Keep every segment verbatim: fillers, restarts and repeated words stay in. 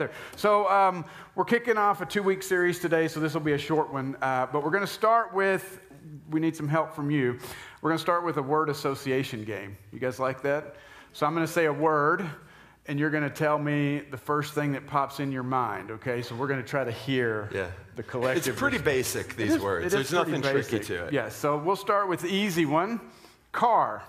So um, we're kicking off a two-week series today, so this will be a short one. Uh, but we're going to start with, we need some help from you. We're going to start with a word association game. You guys like that? So I'm going to say a word, and you're going to tell me the first thing that pops in your mind, okay? So we're going to try to hear yeah. the collective. It's pretty basic, these is, words. There's nothing basic. tricky to it. Yes, yeah, so we'll start with the easy one. Car.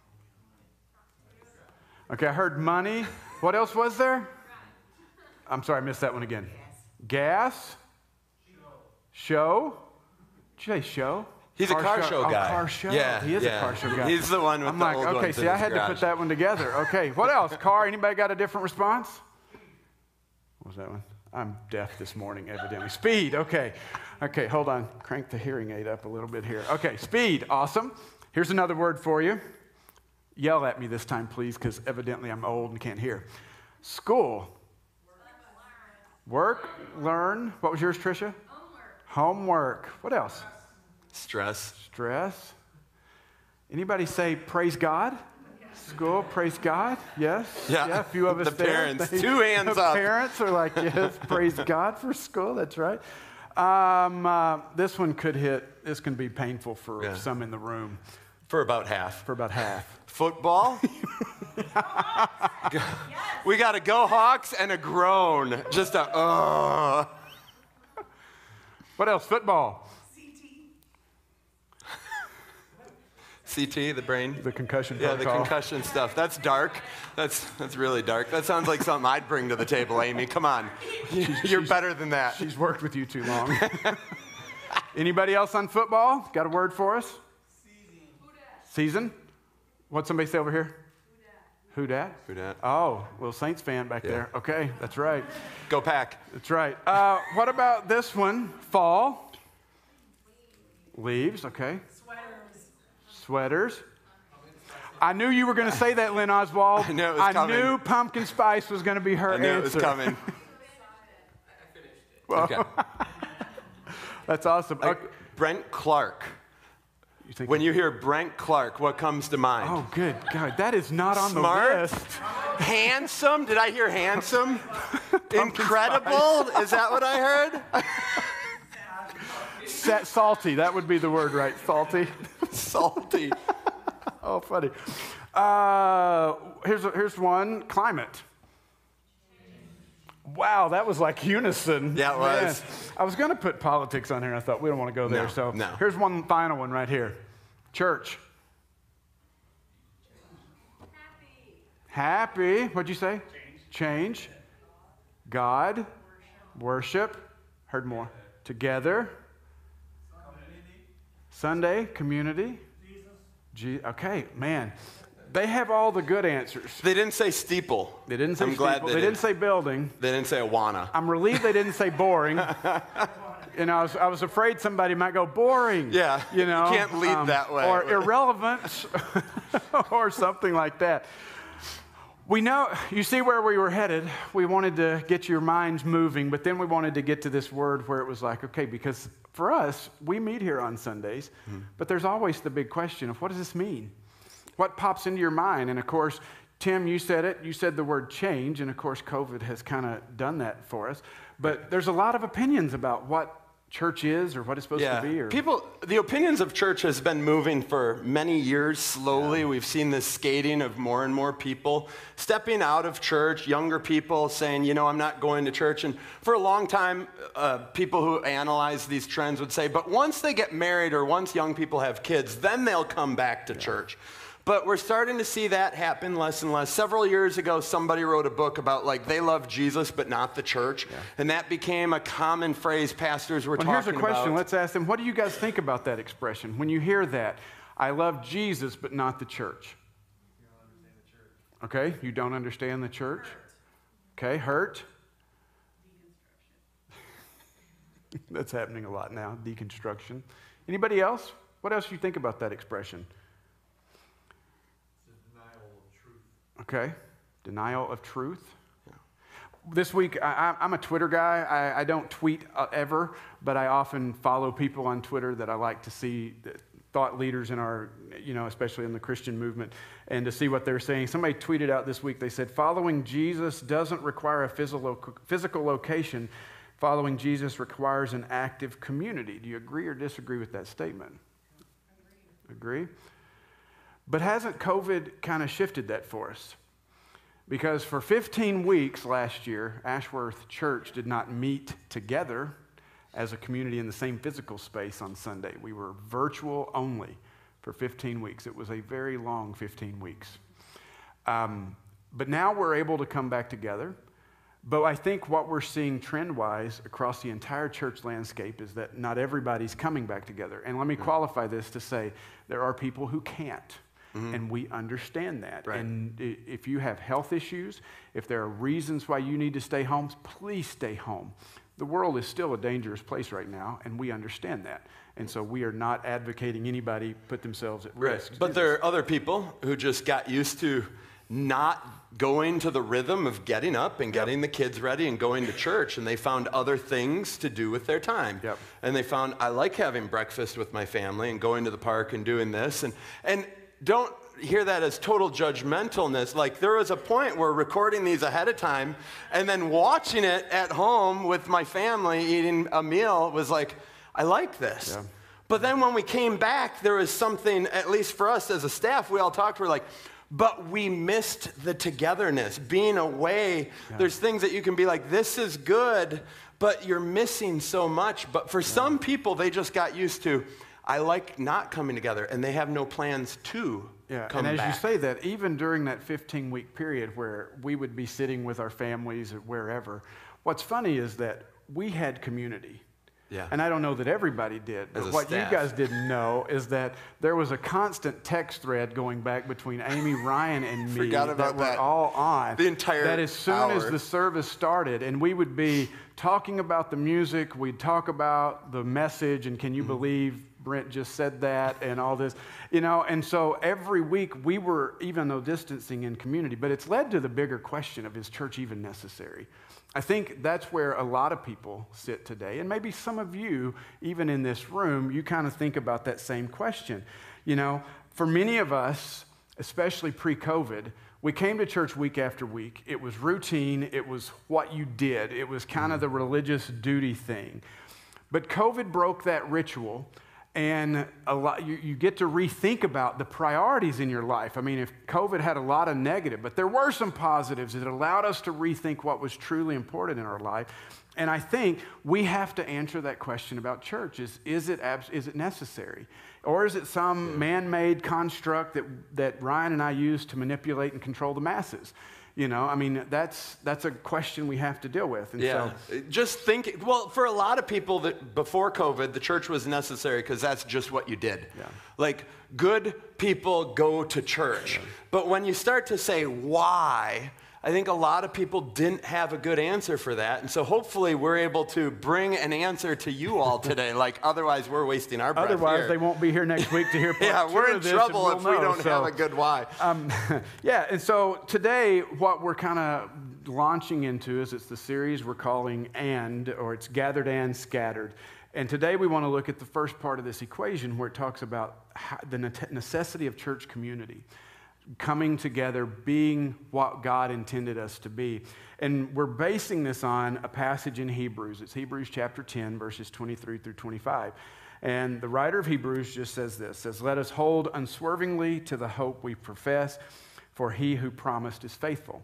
Okay, I heard money. What else was there? I'm sorry, I missed that one again. Gas? Gas? Show. Show? Did you say show? He's car a car show, show guy. Oh, car show. Yeah, he is yeah. a car show guy. He's the one with I'm the like, old okay, ones see, in I his had garage. to put that one together. Okay, what else? Car. Anybody got a different response? What was that one? I'm deaf this morning, evidently. Speed. Okay. Okay, hold on. Crank the hearing aid up a little bit here. Okay, speed. Awesome. Here's another word for you. Yell at me this time, please, because evidently I'm old and can't hear. School. Work, learn. What was yours, Tricia? Homework. Homework. What else? Stress. Stress. Anybody say praise God? School, praise God. Yes. Yeah. Yeah. A few of us the there. parents. They, Two hands the up. Parents are like, yes, praise God for school. That's right. Um, uh, this one could hit. This can be painful for yeah. some in the room. For about half. For about half. Football. We got a go Hawks and a groan. Just a uh. What else? Football. C T. C T, the brain. The concussion Yeah, protocol. the concussion stuff. That's dark. That's that's really dark. That sounds like something I'd bring to the table, Amy. Come on. You're better than that. She's worked with you too long. Anybody else on football? Got a word for us? Season. Season? What'd somebody say over here? Who dat? Who dat? Oh, little Saints fan back Yeah. there. Okay, that's right. Go Pack. That's right. Uh, what about this one? Fall. Leaves, okay. Sweaters. Sweaters. I knew you were going to say that, Lynn Oswald. I knew it was I coming. knew pumpkin spice was going to be her I knew answer. it was coming. Well, Okay. that's awesome. Like Okay. Brent Clark. You think When you hear Brent Clark, what comes to mind? Oh, good God. That is not on Smart? the list. Handsome? Did I hear handsome? Incredible? Is that what I heard? Sa- salty. That would be the word, right? Salty. Salty. Oh, funny. Uh, here's, here's one. Climate. Wow, that was like unison. Yeah, it was. Man. I was going to put politics on here, and I thought we don't want to go there. No, so no. here's one final one right here. Church. Happy. Happy. What'd you say? Change. Change. God. Worship. Heard more. Together. Sunday. Community. Jesus. Okay, man. They have all the good answers. They didn't say steeple. They didn't say I'm steeple. glad they, They didn't. didn't say building. They didn't say Awana. I'm relieved they didn't say boring. And I was, I was afraid somebody might go boring. Yeah, you know, you can't lead that way. or irrelevant, or something like that. We know, you see where we were headed. We wanted to get your minds moving, but then we wanted to get to this word where it was like, okay, because for us, we meet here on Sundays, mm-hmm. but there's always the big question of what does this mean? What pops into your mind? And of course, Tim, you said it. You said the word change, and of course, COVID has kind of done that for us. But there's a lot of opinions about what church is or what it's supposed Yeah. to be. Or People, the opinions of church has been moving for many years slowly. Yeah. We've seen this skating of more and more people stepping out of church, younger people saying, you know, I'm not going to church. And for a long time, uh, people who analyze these trends would say, but once they get married or once young people have kids, then they'll come back to yeah. church. But we're starting to see that happen less and less. Several years ago, somebody wrote a book about, like, they love Jesus, but not the church. Yeah. And that became a common phrase pastors were well, talking about. Here's a question. Let's ask them, what do you guys think about that expression? When you hear that, I love Jesus, but not the church. You don't understand the church. Okay, you don't understand the church. Okay, hurt. Deconstruction. That's happening a lot now, deconstruction. Anybody else? What else do you think about that expression? Okay, denial of truth. Yeah. This week, I, I'm a Twitter guy. I, I don't tweet uh, ever, but I often follow people on Twitter that I like to see thought leaders in our, you know, especially in the Christian movement, and to see what they're saying. Somebody tweeted out this week, they said, following Jesus doesn't require a physical, physical location. Following Jesus requires an active community. Do you agree or disagree with that statement? Agree. Agree? But hasn't COVID kind of shifted that for us? Because for fifteen weeks last year, Ashworth Church did not meet together as a community in the same physical space on Sunday. We were virtual only for fifteen weeks. It was a very long fifteen weeks. Um, but now we're able to come back together. But I think what we're seeing trend-wise across the entire church landscape is that not everybody's coming back together. And let me qualify this to say there are people who can't. Mm-hmm. And we understand that. Right. And if you have health issues, if there are reasons why you need to stay home, please stay home. The world is still a dangerous place right now, and we understand that. And so we are not advocating anybody put themselves at risk. Right. But there are other people who just got used to not going to the rhythm of getting up and getting yep. the kids ready and going to church, and they found other things to do with their time. Yep. And they found, I like having breakfast with my family and going to the park and doing this. And and don't hear that as total judgmentalness. Like, there was a point where recording these ahead of time and then watching it at home with my family eating a meal was like, I like this. Yeah. But then when we came back, there was something, at least for us as a staff, we all talked, we're like, but we missed the togetherness. Being away, yeah. there's things that you can be like, this is good, but you're missing so much. But for yeah. some people, they just got used to, I like not coming together, and they have no plans to yeah. come back. And as you say that, even during that fifteen-week period where we would be sitting with our families or wherever, what's funny is that we had community. Yeah. And I don't know that everybody did, but what staff. you guys didn't know is that there was a constant text thread going back between Amy, Ryan, and me Forgot about that, that were all on. The entire That as soon hour. as the service started, and we would be talking about the music, we'd talk about the message, and can you mm-hmm. believe Brent just said that, and all this, you know, and so every week we were, even though distancing in community, but it's led to the bigger question of, is church even necessary? I think that's where a lot of people sit today, and maybe some of you, even in this room, you kind of think about that same question. You know, for many of us, especially pre-COVID, we came to church week after week. It was routine. It was what you did. It was kind of the religious duty thing. But COVID broke that ritual. And a lot, you, you get to rethink about the priorities in your life. I mean, if COVID had a lot of negative, but there were some positives. It allowed us to rethink what was truly important in our life. And I think we have to answer that question about church. Is, is, it, abs- is it necessary? Or is it some yeah. man-made construct that, that Ryan and I use to manipulate and control the masses? You know, I mean, that's that's a question we have to deal with. And yeah. so, just think, well, for a lot of people that before COVID, the church was necessary because that's just what you did. Yeah. Like, good people go to church. Yeah. But when you start to say why, I think a lot of people didn't have a good answer for that. And so hopefully we're able to bring an answer to you all today. Like, otherwise we're wasting our breath Otherwise here. they won't be here next week to hear part yeah, two we're in of this, trouble we'll if know. we don't so, have a good why. Um, yeah, and so today what we're kind of launching into is it's the series we're calling And, or it's Gathered and Scattered. And today we want to look at the first part of this equation where it talks about how, the necessity of church community. Coming together, being what God intended us to be. And we're basing this on a passage in Hebrews. It's Hebrews chapter ten, verses twenty-three through twenty-five. And the writer of Hebrews just says this, says, let us hold unswervingly to the hope we profess, for he who promised is faithful.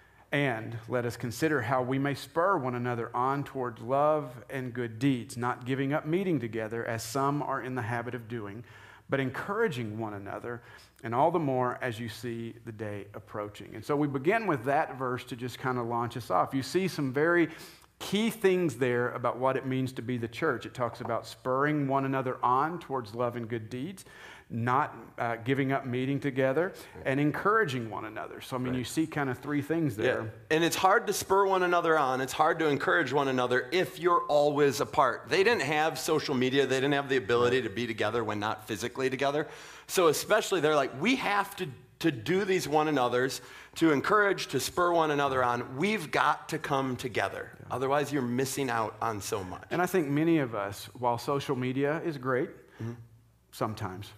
And let us consider how we may spur one another on toward love and good deeds, not giving up meeting together as some are in the habit of doing, but encouraging one another, and all the more as you see the day approaching. And so we begin with that verse to just kind of launch us off. You see some very key things there about what it means to be the church. It talks about spurring one another on towards love and good deeds, not uh, giving up meeting together, and encouraging one another. So, I mean, right. you see kind of three things there. Yeah. And it's hard to spur one another on. It's hard to encourage one another if you're always apart. They didn't have social media. They didn't have the ability to be together when not physically together. So especially they're like, we have to, to do these one another's, to encourage, to spur one another on. We've got to come together. Yeah. Otherwise, you're missing out on so much. And I think many of us, while social media is great, mm-hmm. sometimes,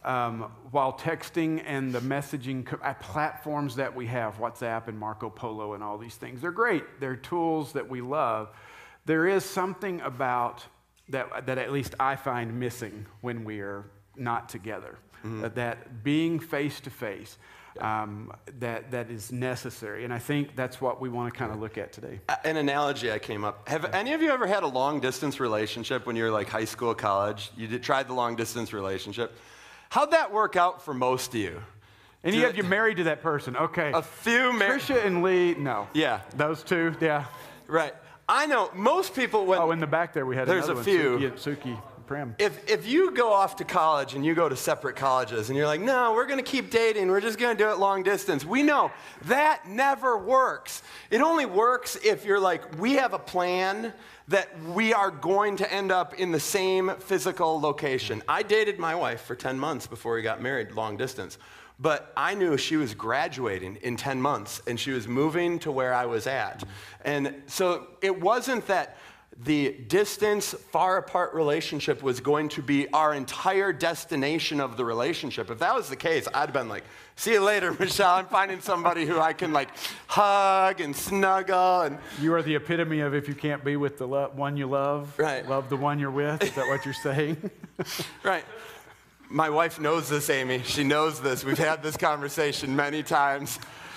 um, while texting and the messaging co- uh, platforms that we have, WhatsApp and Marco Polo and all these things, they're great. They're tools that we love. There is something about that that at least I find missing when we are not together. Mm-hmm. Uh, that being face to face, um, that that is necessary, and I think that's what we want to kind of look at today. An analogy I came up. Have any of you ever had a long distance relationship when you were like high school, college? You did, tried the long distance relationship. How'd that work out for most of you? And you have you married to that person? Okay. A few married. Trisha and Lee, no. Yeah. Those two, yeah. Right. I know most people when. Oh, in the back there we had there's another a few. One, Suki, Suki Prim. If if you go off to college and you go to separate colleges and you're like, no, we're going to keep dating. We're just going to do it long distance. We know that never works. It only works if you're like, we have a plan that we are going to end up in the same physical location. I dated my wife for ten months before we got married, long distance. But I knew she was graduating in ten months, and she was moving to where I was at. And so it wasn't that the distance, far apart relationship was going to be our entire destination of the relationship. If that was the case, I'd have been like, see you later, Michelle. I'm finding somebody who I can like hug and snuggle. And you are the epitome of if you can't be with the lo- one you love, right. love the one you're with. Is that what you're saying? Right. My wife knows this, Amy. She knows this. We've had this conversation many times.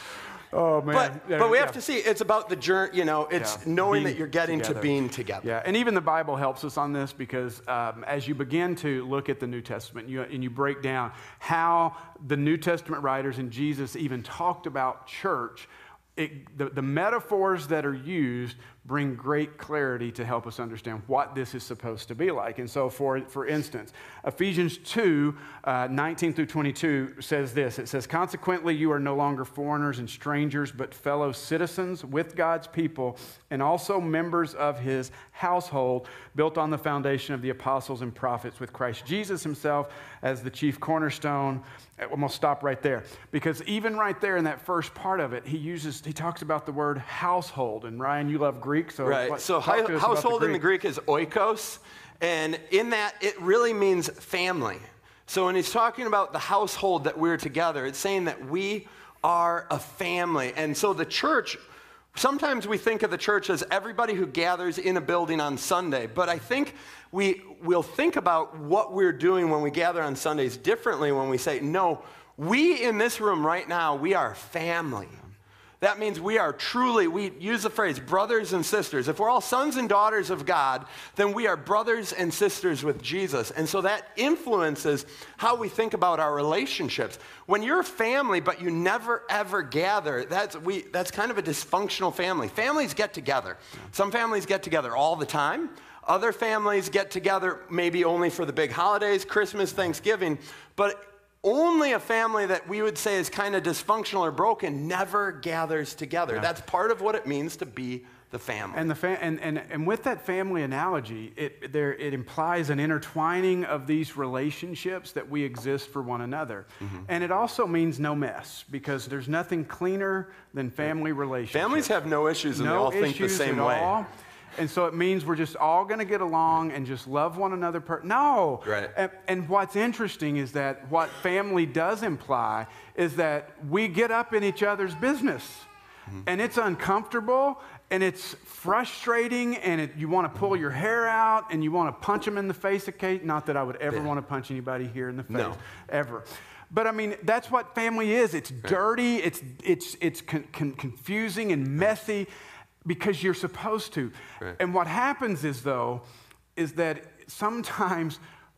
Oh, man. But, yeah, but we yeah. have to see, it's about the journey, you know, it's yeah. knowing being that you're getting together. to being together. Yeah, and even the Bible helps us on this because um, as you begin to look at the New Testament you, and you break down how the New Testament writers and Jesus even talked about church, it, the, the metaphors that are used bring great clarity to help us understand what this is supposed to be like. And so, for, for instance, Ephesians two, uh, nineteen through twenty-two says this. It says, consequently, you are no longer foreigners and strangers, but fellow citizens with God's people and also members of his household, built on the foundation of the apostles and prophets, with Christ Jesus himself as the chief cornerstone. I'm going to stop right there, because even right there in that first part of it, he uses, he talks about the word household. And Ryan, you love Greek, so right. what, so talk hi- to us household about the in the Greek is oikos, and in that it really means family. So when he's talking about the household that we're together, it's saying that we are a family. And so the church, sometimes we think of the church as everybody who gathers in a building on Sunday, but I think we will think about what we're doing when we gather on Sundays differently when we say, no, we in this room right now, we are family. That means we are truly, we use the phrase brothers and sisters. If we're all sons and daughters of God, then we are brothers and sisters with Jesus. And so that influences how we think about our relationships. When you're family, but you never ever gather, that's, we, that's kind of a dysfunctional family. Families get together. Some families get together all the time. Other families get together maybe only for the big holidays, Christmas, Thanksgiving. But only a family that we would say is kind of dysfunctional or broken never gathers together. Yeah. That's part of what it means to be the family. And the fa- and, and and with that family analogy, it there it implies an intertwining of these relationships that we exist for one another. Mm-hmm. And it also means no mess, because there's nothing cleaner than family relationships. Families have no issues, and no they all think the same way. All. And so it means we're just all going to get along and just love one another. Per- no. Right. And, and what's interesting is that what family does imply is that we get up in each other's business. Mm-hmm. And it's uncomfortable, and it's frustrating, and it, you want to pull your hair out, and you want to punch them in the face occasionally. Not that I would ever yeah. want to punch anybody here in the face, no. ever. But I mean, that's what family is. It's right. dirty, it's, it's, it's con- con- confusing and messy. Because you're supposed to. Right. And what happens is, though, is that sometimes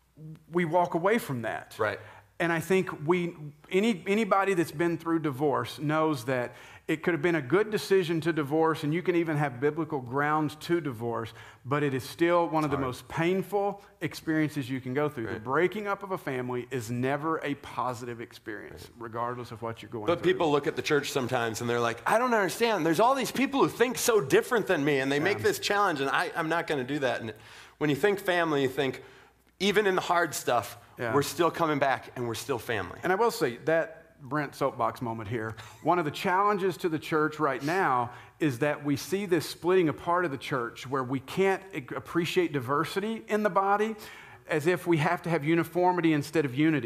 we walk away from that. Right. And I think we, any, anybody that's been through divorce knows that it could have been a good decision to divorce, and you can even have biblical grounds to divorce, but it is still one of the most painful experiences you can go through. Right. The breaking up of a family is never a positive experience, right. regardless of what you're going but through. But people look at the church sometimes, and they're like, I don't understand. There's all these people who think so different than me, and they yeah. make this challenge, and I, I'm not going to do that. And when you think family, you think, even in the hard stuff, yeah. we're still coming back, and we're still family. And I will say that Brent soapbox moment here. One of the challenges to the church right now is that we see this splitting apart of the church where we can't appreciate diversity in the body, as if we have to have uniformity instead of unity.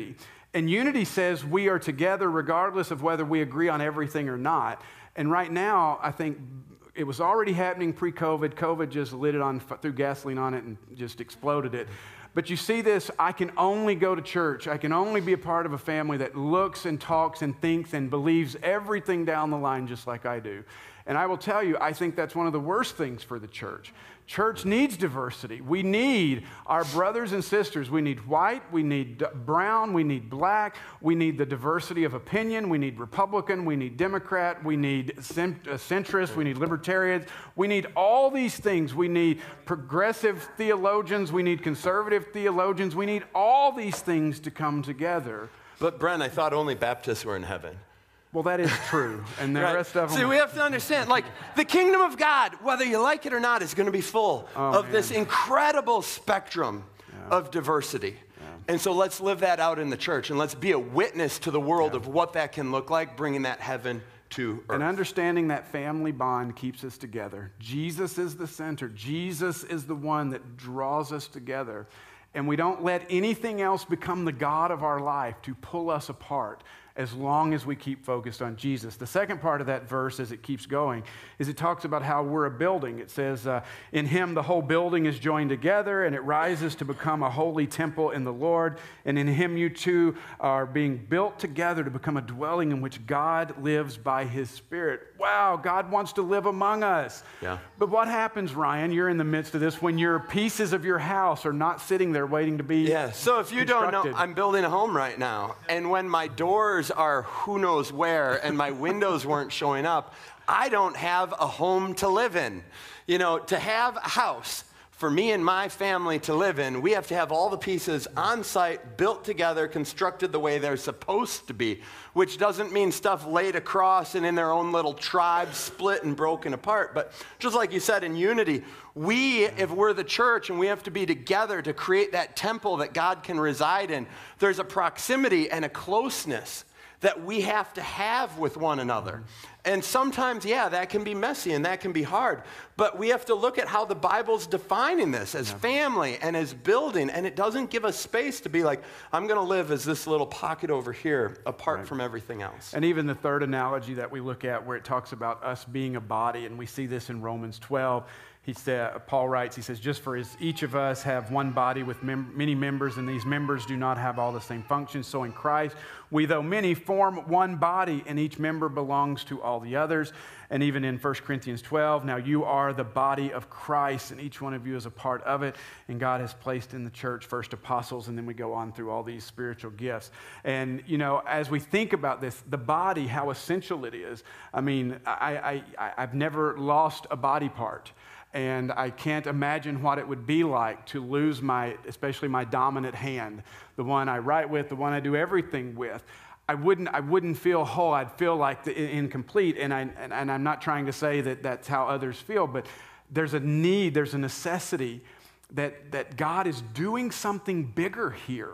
And unity says we are together regardless of whether we agree on everything or not. And right now, I think it was already happening pre-COVID. COVID just lit it on, threw gasoline on it and just exploded it. But you see this, I can only go to church. I can only be a part of a family that looks and talks and thinks and believes everything down the line just like I do. And I will tell you, I think that's one of the worst things for the church. Church needs diversity. We need our brothers and sisters. We need white, we need brown, we need black, we need the diversity of opinion, we need Republican, we need Democrat, we need centrist, we need libertarians. We need all these things. We need progressive theologians, we need conservative theologians. We need all these things to come together. But Brent, I thought only Baptists were in heaven. Well, that is true, and the Right. rest of them... See, we have to understand, like, the kingdom of God, whether you like it or not, is going to be full Oh, of man. this incredible spectrum Yeah. of diversity. And so let's live that out in the church, and let's be a witness to the world Yeah. of what that can look like, bringing that heaven to earth. And understanding that family bond keeps us together. Jesus is the center. Jesus is the one that draws us together. And we don't let anything else become the God of our life to pull us apart as long as we keep focused on Jesus. The second part of that verse, as it keeps going, is it talks about how we're a building. It says, uh, in him the whole building is joined together, and it rises to become a holy temple in the Lord. And in him you two are being built together to become a dwelling in which God lives by his Spirit. Wow, God wants to live among us. Yeah. But what happens, Ryan, you're in the midst of this, when your pieces of your house are not sitting there waiting to be Yeah, so if you don't know, constructed? I'm building a home right now, and when my doors are who knows where and my windows weren't showing up, I don't have a home to live in. You know, to have a house for me and my family to live in, we have to have all the pieces on site, built together, constructed the way they're supposed to be, which doesn't mean stuff laid across and in their own little tribes, split and broken apart. But just like you said, in unity, we, if we're the church and we have to be together to create that temple that God can reside in, there's a proximity and a closeness that we have to have with one another. And sometimes, yeah, that can be messy and that can be hard. But we have to look at how the Bible's defining this as family and as building. And it doesn't give us space to be like, I'm going to live as this little pocket over here apart Right. from everything else. And even the third analogy that we look at, where it talks about us being a body, and we see this in Romans twelve. He said, Paul writes, he says, just for as each of us have one body with mem- many members, and these members do not have all the same functions, so in Christ, we, though many, form one body, and each member belongs to all the others. And even in First Corinthians twelve, now you are the body of Christ, and each one of you is a part of it, and God has placed in the church first apostles, and then we go on through all these spiritual gifts. And, you know, as we think about this, the body, how essential it is. I mean, I, I, I've never lost a body part. And I can't imagine what it would be like to lose my, especially my dominant hand, the one I write with, the one I do everything with. I wouldn't, I wouldn't feel whole. I'd feel like the, incomplete. And, I, and, and I'm not trying to say that that's how others feel, but there's a need, there's a necessity that, that God is doing something bigger here.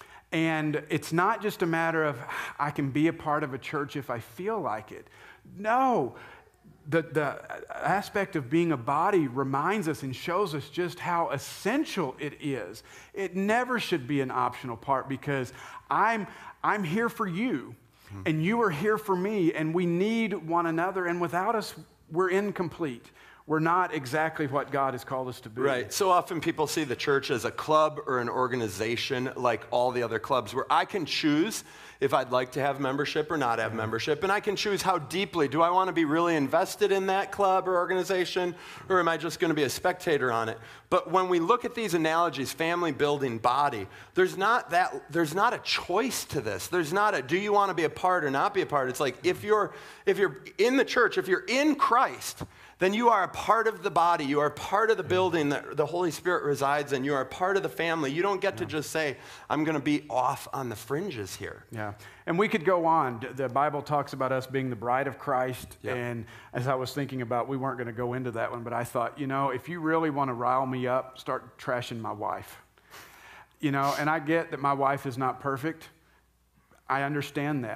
And it's not just a matter of, I can be a part of a church if I feel like it. No. The, the aspect of being a body reminds us and shows us just how essential it is. It never should be an optional part, because I'm, I'm here for you, mm-hmm. and you are here for me, and we need one another, and without us, we're incomplete. We're not exactly what God has called us to be. Right. So often people see the church as a club or an organization like all the other clubs, where I can choose if I'd like to have membership or not have membership, and I can choose how deeply. Do I want to be really invested in that club or organization, or am I just going to be a spectator on it? But when we look at these analogies, family, building, body, there's not that, there's not a choice to this. There's not a, do you want to be a part or not be a part? It's like, if you're, if you're in the church, if you're in Christ, then you are a part of the body. You are part of the building that the Holy Spirit resides in. You are a part of the family. You don't get to just say, I'm going to be off on the fringes here. Yeah. And we could go on. The Bible talks about us being the bride of Christ. Yep. And as I was thinking about, we weren't going to go into that one, but I thought, you know, if you really want to rile me up, start trashing my wife. You know, and I get that my wife is not perfect. I understand that.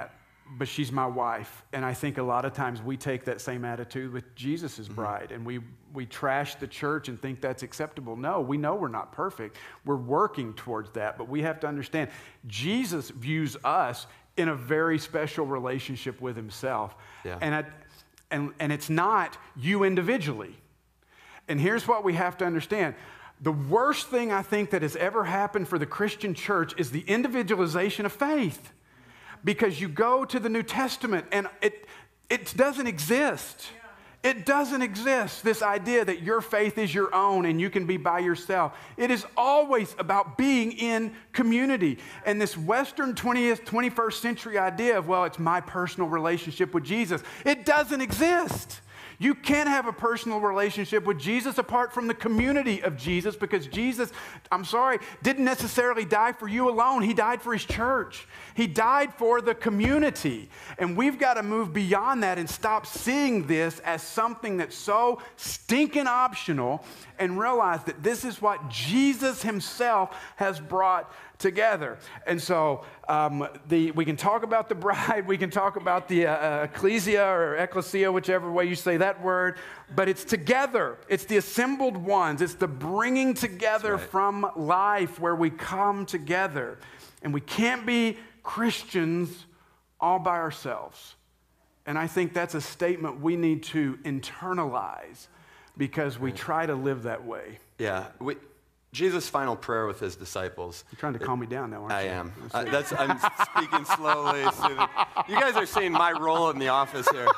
but she's my wife. And I think a lot of times we take that same attitude with Jesus' mm-hmm. bride, and we, we trash the church and think that's acceptable. No, we know we're not perfect. We're working towards that, but we have to understand Jesus views us in a very special relationship with himself. Yeah. And, I, and, and it's not you individually. And here's what we have to understand. The worst thing I think that has ever happened for the Christian church is the individualization of faith. Because you go to the New Testament and it, it doesn't exist. It doesn't exist, this idea that your faith is your own and you can be by yourself. It is always about being in community. And this Western twentieth, twenty-first century idea of, well, it's my personal relationship with Jesus, it doesn't exist. You can't have a personal relationship with Jesus apart from the community of Jesus, because Jesus, I'm sorry, didn't necessarily die for you alone. He died for his church. He died for the community. And we've got to move beyond that and stop seeing this as something that's so stinking optional and realize that this is what Jesus himself has brought together. And so um, the, we can talk about the bride, we can talk about the uh, uh, ecclesia or ecclesia, whichever way you say that word, but it's together. It's the assembled ones. It's the bringing together right. from life where we come together. And we can't be Christians all by ourselves. And I think that's a statement we need to internalize, because we try to live that way. Yeah. We, Jesus' final prayer with his disciples. You're trying to calm me down now, aren't I you? am. Uh, that's, I'm speaking slowly. Soothing. You guys are seeing my role in the office here.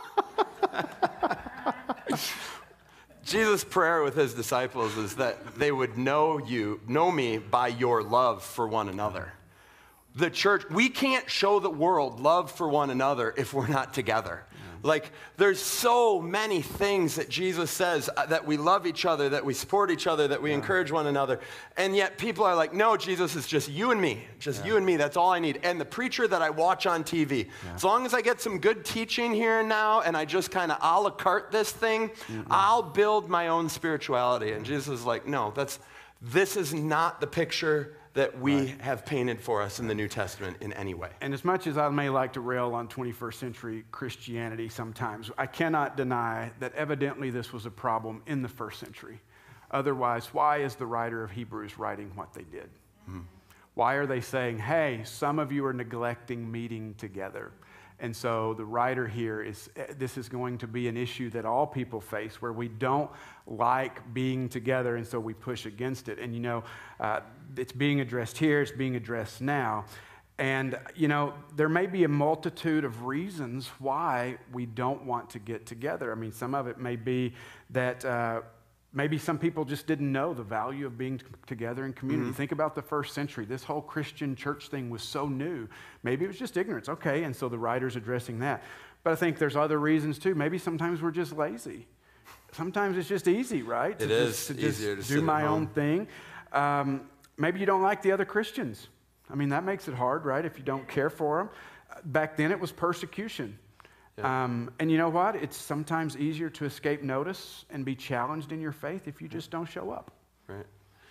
Jesus' prayer with his disciples is that they would know you, know me by your love for one another. The church, we can't show the world love for one another if we're not together. Like, there's so many things that Jesus says, uh, that we love each other, that we support each other, that we yeah. encourage one another. And yet people are like, no, Jesus is just you and me. Just yeah. you and me. That's all I need. And the preacher that I watch on T V, yeah. as long as I get some good teaching here and now, and I just kind of a la carte this thing, mm-hmm. I'll build my own spirituality. And Jesus is like, no, that's, this is not the picture that we right. have painted for us in the New Testament in any way. And as much as I may like to rail on twenty-first century Christianity sometimes, I cannot deny that evidently this was a problem in the first century. Otherwise, why is the writer of Hebrews writing what they did? Mm-hmm. Why are they saying, hey, some of you are neglecting meeting together? And so the writer here is, this is going to be an issue that all people face, where we don't like being together, and so we push against it. And, you know, uh, it's being addressed here, it's being addressed now. And, you know, there may be a multitude of reasons why we don't want to get together. I mean, some of it may be that uh, maybe some people just didn't know the value of being t- together in community. Mm-hmm. Think about the first century. This whole Christian church thing was so new. Maybe it was just ignorance. Okay, and so the writer's addressing that. But I think there's other reasons too. Maybe sometimes we're just lazy. Sometimes it's just easy, right? It to is just, to easier just to do sit my at home. own thing. Um, maybe you don't like the other Christians. I mean, that makes it hard, right? If you don't care for them. Back then it was persecution. Yeah. Um, and you know what? It's sometimes easier to escape notice and be challenged in your faith if you just don't show up. Right.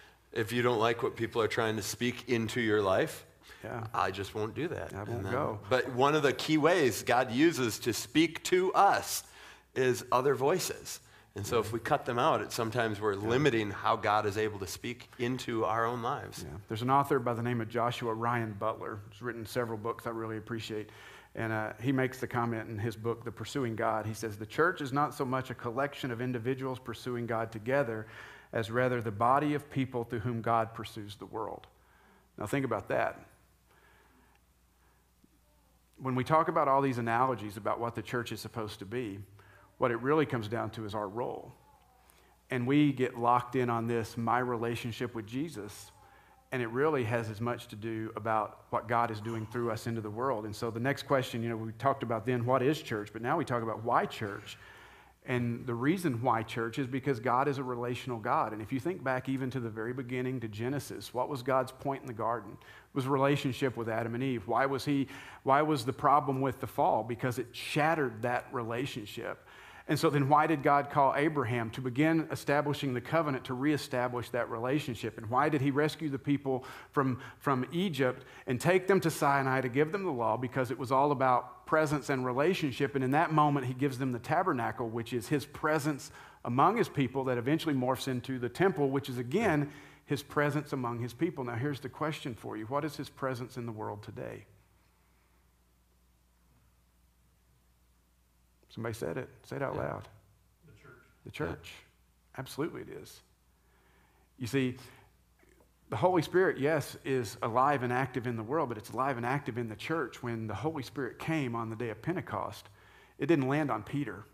If you don't like what people are trying to speak into your life, yeah. I just won't do that. I won't then, go. But one of the key ways God uses to speak to us is other voices. And so if we cut them out, it sometimes we're yeah. limiting how God is able to speak into our own lives. Yeah. There's an author by the name of Joshua Ryan Butler who's written several books I really appreciate. And uh, he makes the comment in his book, The Pursuing God. He says, the church is not so much a collection of individuals pursuing God together as rather the body of people through whom God pursues the world. Now think about that. When we talk about all these analogies about what the church is supposed to be, what it really comes down to is our role. And we get locked in on this, my relationship with Jesus, and it really has as much to do about what God is doing through us into the world. And so the next question, you know, we talked about then, what is church? But now we talk about why church. And the reason why church is because God is a relational God. And if you think back even to the very beginning, to Genesis, what was God's point in the garden? It was relationship with Adam and Eve. Why was he, why was the problem with the fall? Because it shattered that relationship. And so then why did God call Abraham to begin establishing the covenant to reestablish that relationship? And why did he rescue the people from, from Egypt and take them to Sinai to give them the law? Because it was all about presence and relationship. And in that moment, he gives them the tabernacle, which is his presence among his people that eventually morphs into the temple, which is, again, his presence among his people. Now, here's the question for you. What is his presence in the world today? Somebody said it. Say it out Yeah. loud. The church. The church. Absolutely it is. You see, the Holy Spirit, yes, is alive and active in the world, but it's alive and active in the church. When the Holy Spirit came on the day of Pentecost, it didn't land on Peter.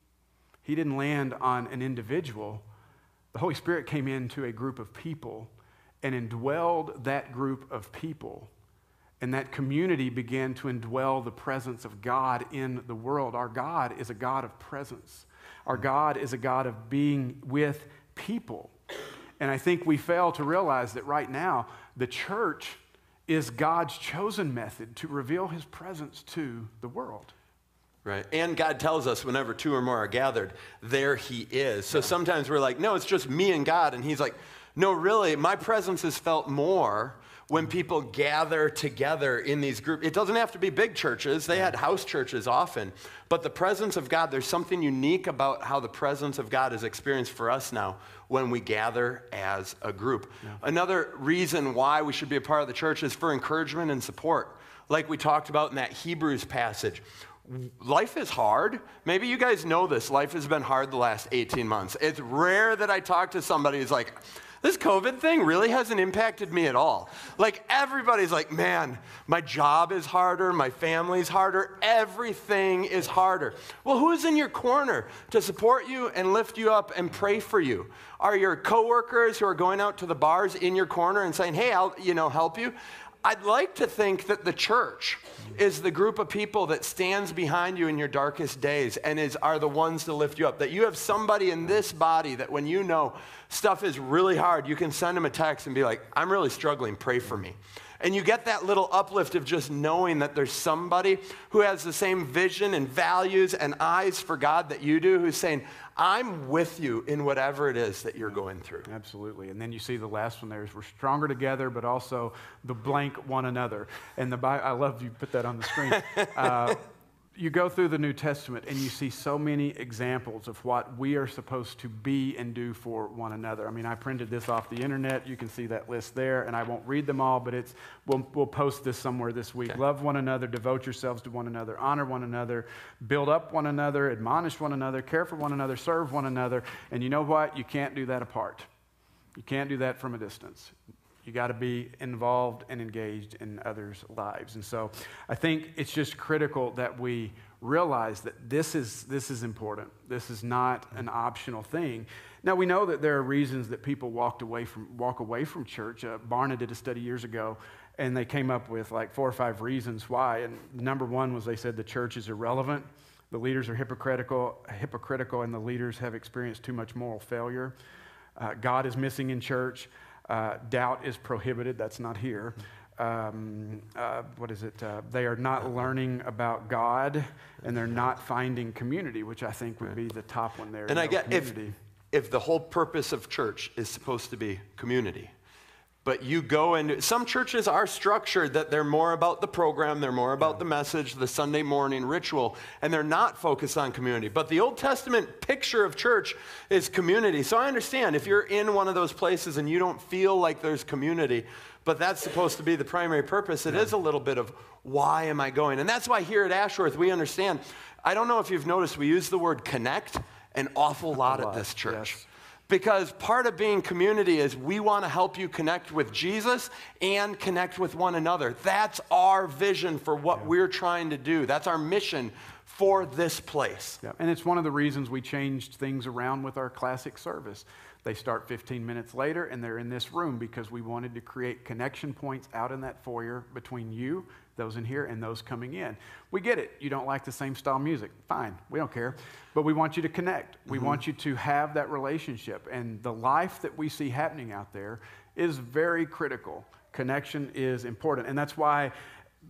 He didn't land on an individual. The Holy Spirit came into a group of people and indwelled that group of people. And that community began to indwell the presence of God in the world. Our God is a God of presence. Our God is a God of being with people. And I think we fail to realize that right now, the church is God's chosen method to reveal his presence to the world. Right. And God tells us whenever two or more are gathered, there he is. So sometimes we're like, no, it's just me and God. And he's like, no, really, my presence is felt more when people gather together in these groups. It doesn't have to be big churches. They had house churches often. But the presence of God, there's something unique about how the presence of God is experienced for us now when we gather as a group. Yeah. Another reason why we should be a part of the church is for encouragement and support. Like we talked about in that Hebrews passage. Life is hard. Maybe you guys know this. Life has been hard the last eighteen months. It's rare that I talk to somebody who's like, this COVID thing really hasn't impacted me at all. Like everybody's like, man, my job is harder, my family's harder, everything is harder. Well, who's in your corner to support you and lift you up and pray for you? Are your coworkers who are going out to the bars in your corner and saying, hey, I'll, you know, help you? I'd like to think that the church is the group of people that stands behind you in your darkest days and is are the ones to lift you up. That you have somebody in this body that when you know stuff is really hard, you can send them a text and be like, I'm really struggling, pray for me. And you get that little uplift of just knowing that there's somebody who has the same vision and values and eyes for God that you do, who's saying, I'm with you in whatever it is that you're going through. Absolutely. And then you see the last one there is we're stronger together, but also the blank one another. And the Bible, I love you put that on the screen. Uh, you go through the New Testament and you see so many examples of what we are supposed to be and do for one another. I mean, I printed this off the internet. You can see that list there, and I won't read them all, but it's we'll, we'll post this somewhere this week. Okay. Love one another, devote yourselves to one another, honor one another, build up one another, admonish one another, care for one another, serve one another. And you know what? You can't do that apart. You can't do that from a distance. You got to be involved and engaged in others' lives. And so I think it's just critical that we realize that this is, this is important. This is not an optional thing. Now, we know that there are reasons that people walked away from, walk away from church. Uh, Barna did a study years ago, and they came up with like four or five reasons why. And number one was they said the church is irrelevant. The leaders are hypocritical, hypocritical, and the leaders have experienced too much moral failure. Uh, God is missing in church. Uh, doubt is prohibited. That's not here. Um, uh, what is it? Uh, they are not learning about God, and they're not finding community, which I think would be the top one there. And I No get if, community. if the whole purpose of church is supposed to be community, but you go into, some churches are structured that they're more about the program, they're more about the message, the Sunday morning ritual, and they're not focused on community. But the Old Testament picture of church is community. So I understand if you're in one of those places and you don't feel like there's community, but that's supposed to be the primary purpose, it yeah. is a little bit of why am I going? And that's why here at Ashworth we understand. I don't know if you've noticed, we use the word connect an awful lot a lot, at this church. Yes. Because part of being community is we want to help you connect with Jesus and connect with one another. That's our vision for what yeah. we're trying to do. That's our mission for this place. Yeah. And it's one of the reasons we changed things around with our classic service. They start fifteen minutes later, and they're in this room because we wanted to create connection points out in that foyer between you, those in here, and those coming in. We get it. You don't like the same style music. Fine. We don't care. But we want you to connect. We mm-hmm. want you to have that relationship. And the life that we see happening out there is very critical. Connection is important. And that's why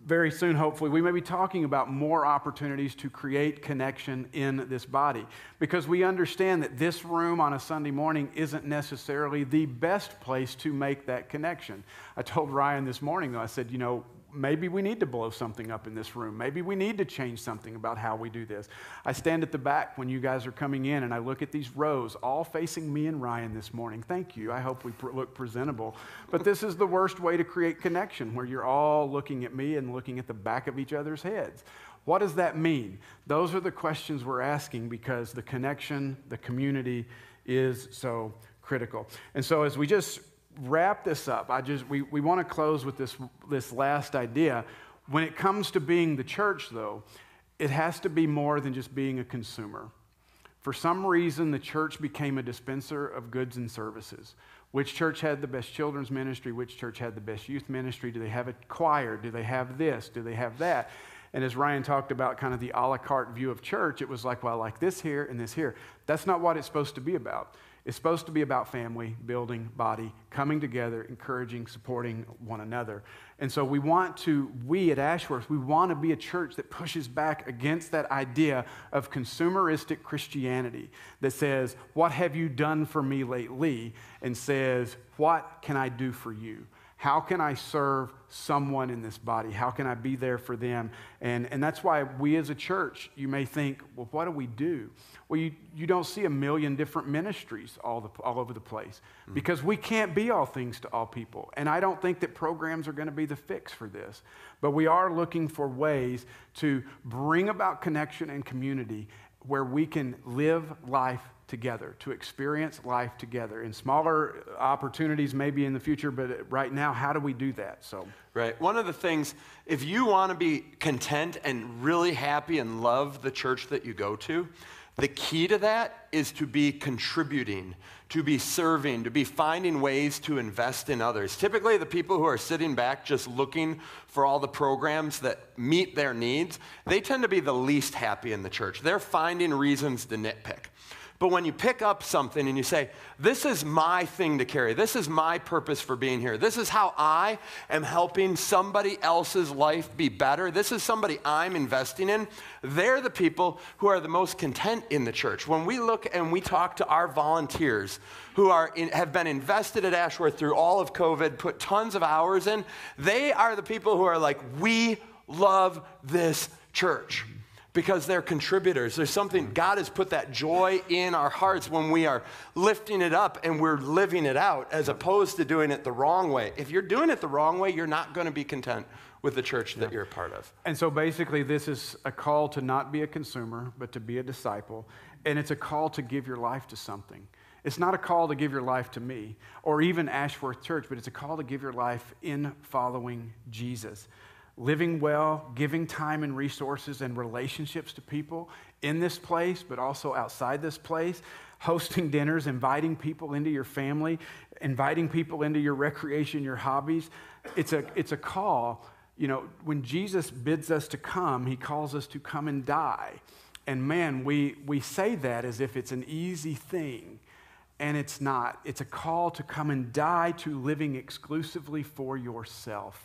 very soon, hopefully, we may be talking about more opportunities to create connection in this body, because we understand that this room on a Sunday morning isn't necessarily the best place to make that connection. I told Ryan this morning, though, I said, you know, maybe we need to blow something up in this room. Maybe we need to change something about how we do this. I stand at the back when you guys are coming in, and I look at these rows all facing me and Ryan this morning. Thank you. I hope we pr- look presentable. But this is the worst way to create connection, where you're all looking at me and looking at the back of each other's heads. What does that mean? Those are the questions we're asking, because the connection, the community is so critical. And so as we just wrap this up, I just we, we want to close with this this last idea. When it comes to being the church, though, it has to be more than just being a consumer. For some reason, the church became a dispenser of goods and services. Which church had the best children's ministry? Which church had the best youth ministry? Do they have a choir? Do they have this? Do they have that? And as Ryan talked about kind of the a la carte view of church, it was like, well, I like this here and this here. That's not what it's supposed to be about. It's supposed to be about family, building, body, coming together, encouraging, supporting one another. And so we want to, we at Ashworth, we want to be a church that pushes back against that idea of consumeristic Christianity that says, what have you done for me lately? And says, what can I do for you? How can I serve someone in this body? How can I be there for them? And, and that's why we as a church, you may think, well, what do we do? Well, you, you don't see a million different ministries all, the, all over the place, mm-hmm. because we can't be all things to all people. And I don't think that programs are going to be the fix for this. But we are looking for ways to bring about connection and community where we can live life together, to experience life together in smaller opportunities maybe in the future, but right now, how do we do that? So, right. One of the things, if you want to be content and really happy and love the church that you go to, the key to that is to be contributing, to be serving, to be finding ways to invest in others. Typically, the people who are sitting back just looking for all the programs that meet their needs, they tend to be the least happy in the church. They're finding reasons to nitpick. But when you pick up something and you say, this is my thing to carry, this is my purpose for being here, this is how I am helping somebody else's life be better, this is somebody I'm investing in, they're the people who are the most content in the church. When we look and we talk to our volunteers who are in, have been invested at Ashworth through all of COVID, put tons of hours in, they are the people who are like, we love this church. Because they're contributors. There's something, God has put that joy in our hearts when we are lifting it up and we're living it out, as opposed to doing it the wrong way. If you're doing it the wrong way, you're not going to be content with the church that you're a part of. And so basically, this is a call to not be a consumer, but to be a disciple. And it's a call to give your life to something. It's not a call to give your life to me or even Ashworth Church, but it's a call to give your life in following Jesus. Living well, giving time and resources and relationships to people in this place, but also outside this place, hosting dinners, inviting people into your family, inviting people into your recreation, your hobbies. It's a, it's a call. You know, when Jesus bids us to come, he calls us to come and die. And man, we, we say that as if it's an easy thing, and it's not. It's a call to come and die to living exclusively for yourself,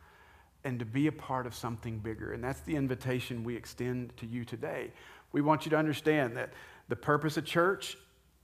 and to be a part of something bigger. And that's the invitation we extend to you today. We want you to understand that the purpose of church,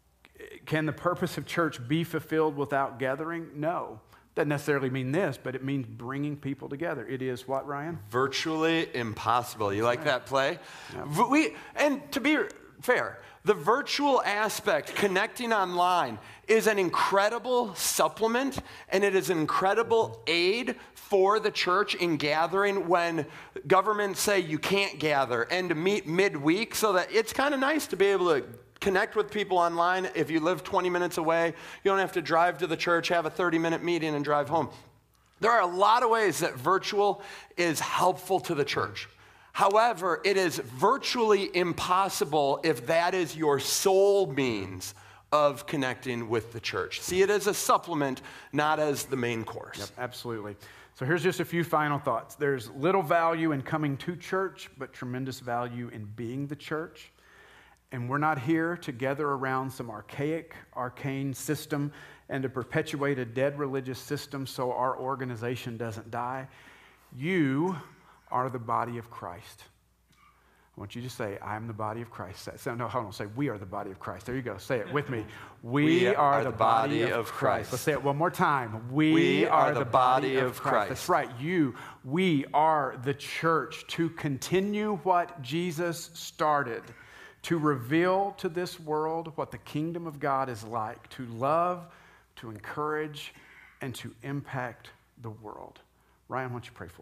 can the purpose of church be fulfilled without gathering? No. Doesn't necessarily mean this, but it means bringing people together. It is what, Ryan? Virtually impossible. You like that play? Yeah. We, and to be fair, the virtual aspect, connecting online, is an incredible supplement, and it is an incredible aid for the church in gathering when governments say you can't gather, and to meet midweek, so that it's kind of nice to be able to connect with people online. If you live twenty minutes away, you don't have to drive to the church, have a thirty-minute meeting, and drive home. There are a lot of ways that virtual is helpful to the church. However, it is virtually impossible if that is your sole means of connecting with the church. See it as a supplement, not as the main course. Yep, absolutely. So here's just a few final thoughts. There's little value in coming to church, but tremendous value in being the church. And we're not here to gather around some archaic, arcane system and to perpetuate a dead religious system so our organization doesn't die. You are the body of Christ. I want you to say, I am the body of Christ. Say, no, hold on. Say, we are the body of Christ. There you go. Say it with me. We, We are, are the the body, body of of Christ. Christ. Let's say it one more time. We, We are, are the the body, body of of Christ. Christ. That's right. You, we are the church to continue what Jesus started, to reveal to this world what the kingdom of God is like, to love, to encourage, and to impact the world. Ryan, why don't you pray for us?